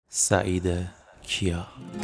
سعید کیا.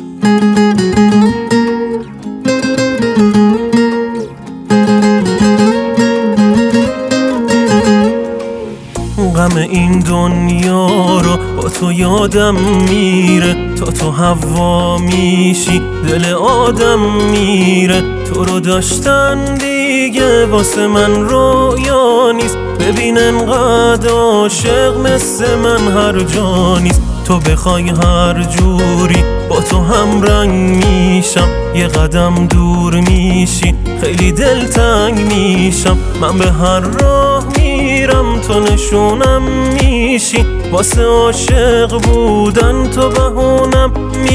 غم این دنیا رو با تو یادم میره، تا تو هوا میشی دل آدم میره. تو رو داشتن دیگه واسه من رویا نیست، ببین انقدر عاشق مثل من هر جا نیست. تو بخوای هر جوری با تو هم رنگ میشم، یه قدم دور میشی خیلی دلتنگ میشم. من به هر راه میرم تو نشونم میشی، واسه عاشق بودن تو بهونم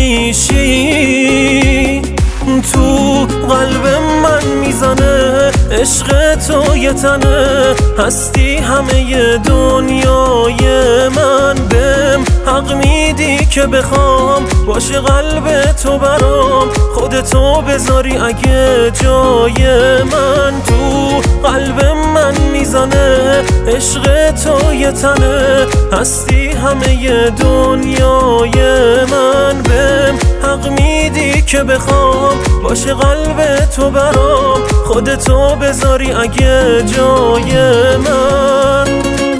میشی. تو قلب من میزنه عشق تو یه تنه، هستی همه دنیای من. بهم حق میدی که بخوام باشه قلب تو برام، خودتو بذاری اگه جای من. تو قلب من میزنه عشق تو یه تنه، هستی همه دنیای من. بهم حق میدی که بخوام باشه قلب تو برام، خودتو بذاری اگه جای من.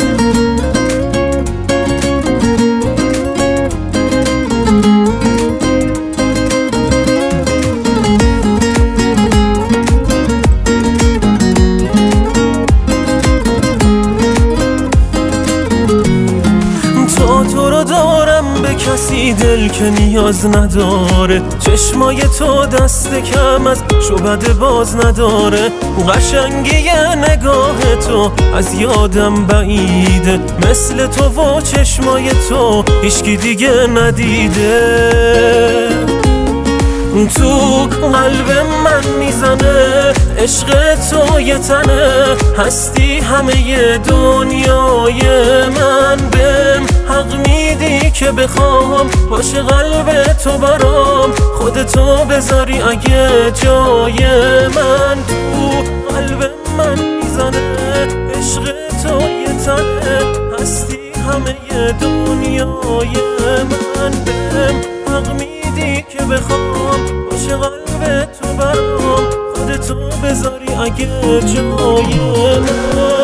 تو رو دارم به کسی دل که نیاز نداره، چشمای تو دست کم از شعبده باز نداره. قشنگی نگاه تو از یادم بعیده، مثل تو و چشمای تو هیچکی دیگه ندیده. تو قلب من میزنه عشق تو یه تنه، هستی همه دنیای من. بهم حق میدی که بخوام باشه قلب تو برام، خودتو بذاری اگه جای من. تو قلب من میزنه عشق تو یه تنه، هستی همه دنیای من. بهم حق میدی که بخوام باشه قلب تو برام، خودتو بذاری اگه جای من.